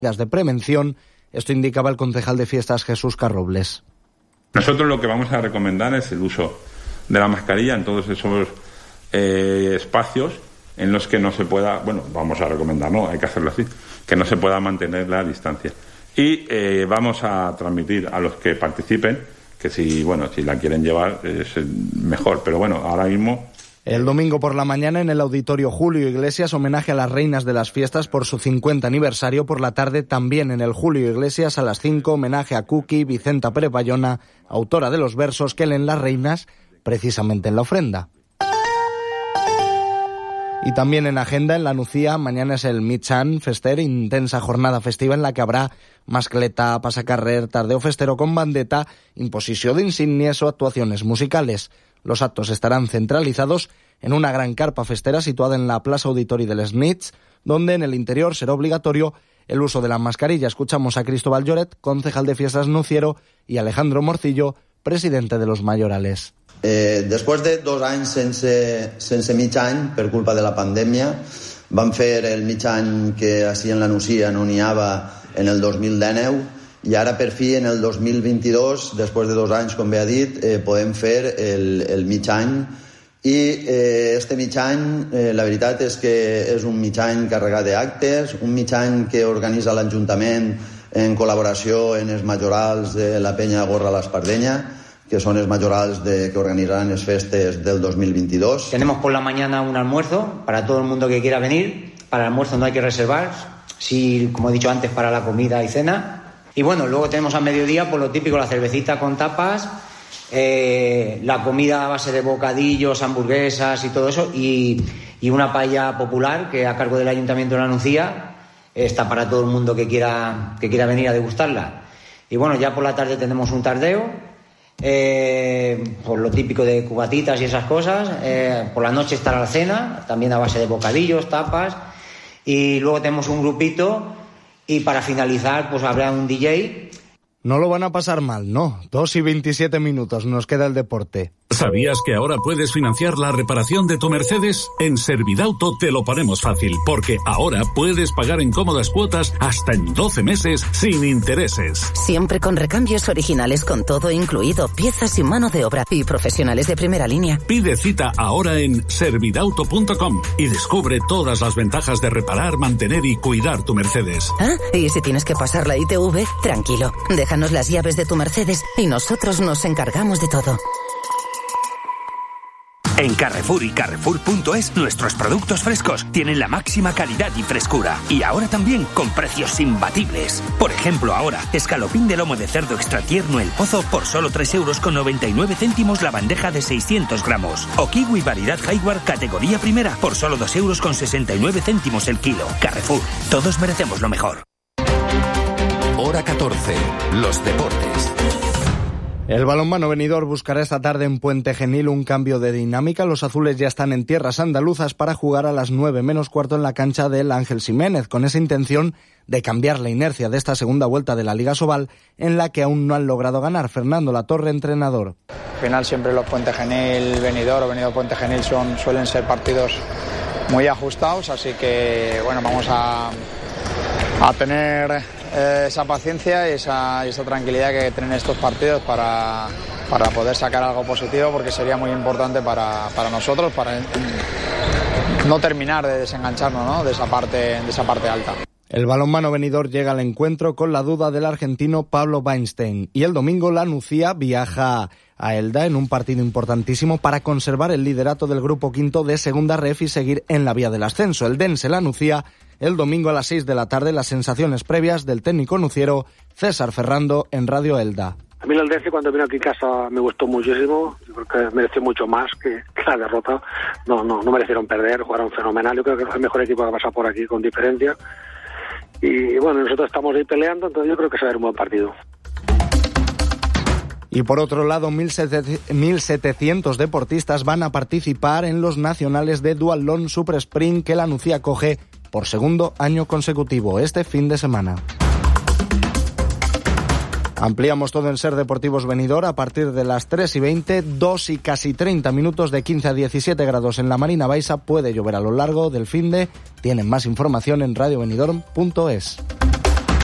de prevención. Esto indicaba el concejal de fiestas Jesús Carrobles. Nosotros lo que vamos a recomendar es el uso de la mascarilla en todos esos espacios en los que no se pueda, bueno, vamos a recomendar, no, hay que hacerlo así, que no se pueda mantener la distancia. Y vamos a transmitir a los que participen que si la quieren llevar es mejor, pero bueno, ahora mismo. El domingo por la mañana en el Auditorio Julio Iglesias, homenaje a las reinas de las fiestas por su 50 aniversario. Por la tarde también en el Julio Iglesias a las 5, homenaje a Cookie, Vicenta Pérez Bayona, autora de los versos que leen las reinas precisamente en la ofrenda. Y también en agenda, en la Nucía, mañana es el Mitjan Fester, intensa jornada festiva en la que habrá mascleta, pasacarrer, tardeo festero con bandeta, imposició d'insignies o actuaciones musicales. Los actos estarán centralizados en una gran carpa festera situada en la Plaza Auditori de les Nits, donde en el interior será obligatorio el uso de la mascarilla. Escuchamos a Cristóbal Lloret, concejal de fiestas Nuciero, y Alejandro Morcillo, presidente de los Mayorales. Després de 2 anys sense mig any per culpa de la pandèmia, vam fer el mig any que així en la Nucia no n'hi havia en el 2019 i ara per fi en el 2022, després de 2 anys, com bé ha dit, podem fer el mig any i este mig any la veritat és que és un mig any carregat d'actes, un mig any que organitza l'Ajuntament en col·laboració en els majorals de la Penya Gorra l'Espardenya, que son los mayorales que organizarán las festes del 2022. Tenemos por la mañana un almuerzo para todo el mundo que quiera venir. Para el almuerzo no hay que reservar, sí, como he dicho antes, para la comida y cena. Y bueno, luego tenemos a mediodía, por lo típico, la cervecita con tapas, la comida a base de bocadillos, hamburguesas y todo eso, y una paella popular que a cargo del Ayuntamiento de la Nucía está para todo el mundo que quiera venir a degustarla. Y bueno, ya por la tarde tenemos un tardeo, por lo típico de cubatitas y esas cosas. Por la noche estará la cena, también a base de bocadillos, tapas, y luego tenemos un grupito y para finalizar pues habrá un DJ. No lo van a pasar mal, no. 2:27 nos queda el deporte. ¿Sabías que ahora puedes financiar la reparación de tu Mercedes? En Servidauto te lo ponemos fácil, porque ahora puedes pagar en cómodas cuotas hasta en 12 meses sin intereses. Siempre con recambios originales con todo incluido, piezas y mano de obra y profesionales de primera línea. Pide cita ahora en servidauto.com y descubre todas las ventajas de reparar, mantener y cuidar tu Mercedes. Ah, y si tienes que pasar la ITV, tranquilo. Déjanos las llaves de tu Mercedes y nosotros nos encargamos de todo. En Carrefour y Carrefour.es nuestros productos frescos tienen la máxima calidad y frescura. Y ahora también con precios imbatibles. Por ejemplo, ahora, escalopín de lomo de cerdo extra tierno El Pozo por solo 3,99 € la bandeja de 600 gramos. O kiwi variedad Highward categoría primera por solo 2,69 € el kilo. Carrefour, todos merecemos lo mejor. Hora 14, los deportes. El balonmano Benidorm buscará esta tarde en Puente Genil un cambio de dinámica. Los azules ya están en tierras andaluzas para jugar a las 9:15 en la cancha del Ángel Ximénez, con esa intención de cambiar la inercia de esta segunda vuelta de la Liga Sobal, en la que aún no han logrado ganar. Fernando Latorre, entrenador. Al final siempre los Puente Genil Benidorm o Benidorm Puente Genil suelen ser partidos muy ajustados, así que bueno, vamos a tener esa paciencia y esa tranquilidad que tienen estos partidos para poder sacar algo positivo, porque sería muy importante para nosotros, para no terminar de desengancharnos, ¿no?, de esa parte alta. El balonmano Benidorm llega al encuentro con la duda del argentino Pablo Weinstein, y el domingo la Nucía viaja a Elda en un partido importantísimo para conservar el liderato del grupo quinto de Segunda Ref y seguir en la vía del ascenso. El Dense la Nucía el domingo a las 6 de la tarde. Las sensaciones previas del técnico nuciero César Ferrando en Radio Elda. A mí el Dense cuando vino aquí a casa me gustó muchísimo. Yo creo que mereció mucho más que la derrota. No merecieron perder, jugaron fenomenal. Yo creo que es el mejor equipo que ha pasado por aquí con diferencia. Y bueno, nosotros estamos ahí peleando, entonces yo creo que será un buen partido. Y por otro lado, 1.700 deportistas van a participar en los nacionales de Duatlón Super Sprint que la Nucía coge por segundo año consecutivo este fin de semana. Ampliamos todo en Ser Deportivos Benidorm a partir de las 3:20, 2 y casi 30 minutos, de 15 a 17 grados en la Marina Baixa. Puede llover a lo largo del finde. Tienen más información en radiobenidorm.es.